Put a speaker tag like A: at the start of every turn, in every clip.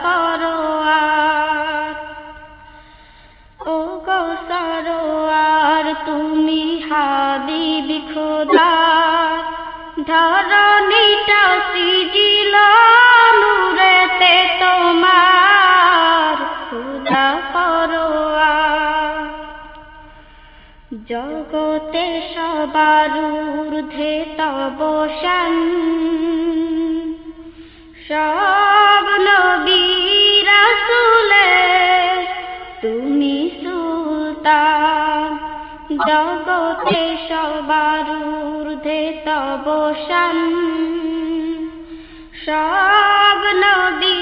A: পরোয়ার ও গো সরোয়ার তুমি হাবিব খোদা ধরণীটা সৃজিল নূরেতে তোমার খোদা পরোয়ার জগতে সবার ঊর্ধ্বে তব শান সব নবী রাসূলের তুমি সুলতান জগতে সবার ঊর্ধ্বে তব শান সব নবী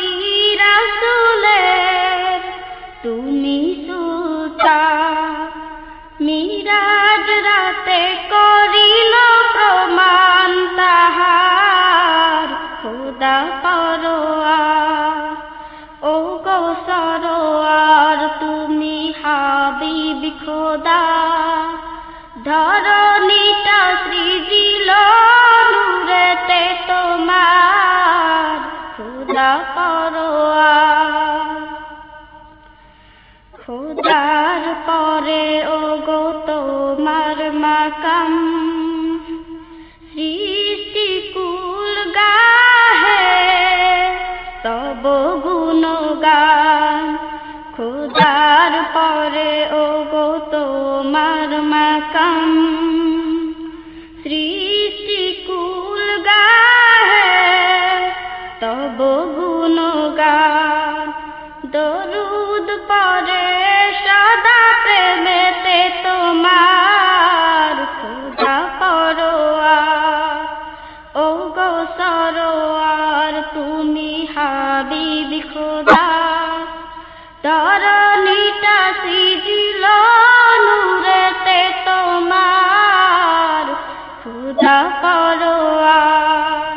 A: রাসূলের তুমি সুলতান মিরাজ রাতে করিল প্রমাণ তাহার খোদা পরোয়ার ও গো সরোয়ার তুমি হাবিব খোদা ধরণীটা সৃজিল নূরেতে তোমার খোদা পরোয়ার খোদার পরে ও গো তোমার মাকাম সৃষ্টি কুল গাহে তব গুণগান খোদার পরে ও গো তোমার মাকাম সৃষ্টি কুল গাহে তব গুণগান দরুদ পরে সদা প্রেমেতে তোমার খোদা পরোয়ার ও গো সরোয়ার তুমি হাবিব খোদা ধরণীটা সৃজিল নূরেতে তোমার খোদা পরোয়ার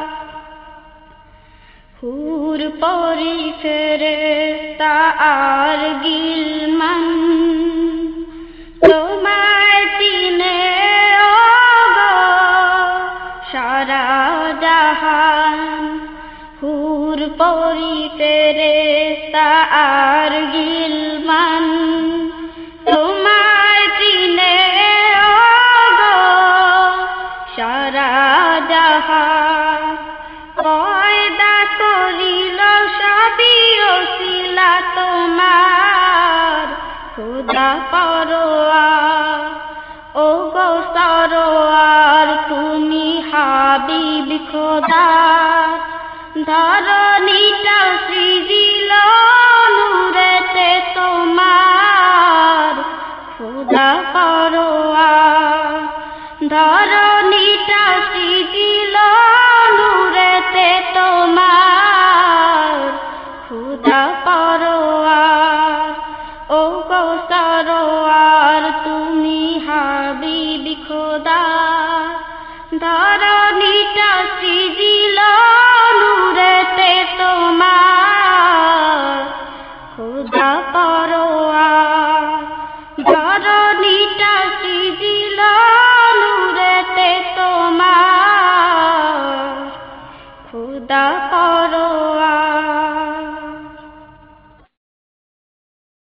A: হুর পরি ফেরেশতা আর গিলমান তোমায় চিনে ও গো সারা জাহান হুর পরি ফেরেশতা আর গিলমান তোমায় চিনে ও গো সারা জাহান পয়দা করিল সবই ওসিলা তোমার খোদা পরোয়ার ও গো সরোয়ার তুমি হাবিব খোদা ধরণীটা সৃজিল নূরেতে তোমার খোদা পরোয়ার ধরণীটা সৃজিল নূরেতে তোমার খোদা পরোয়ার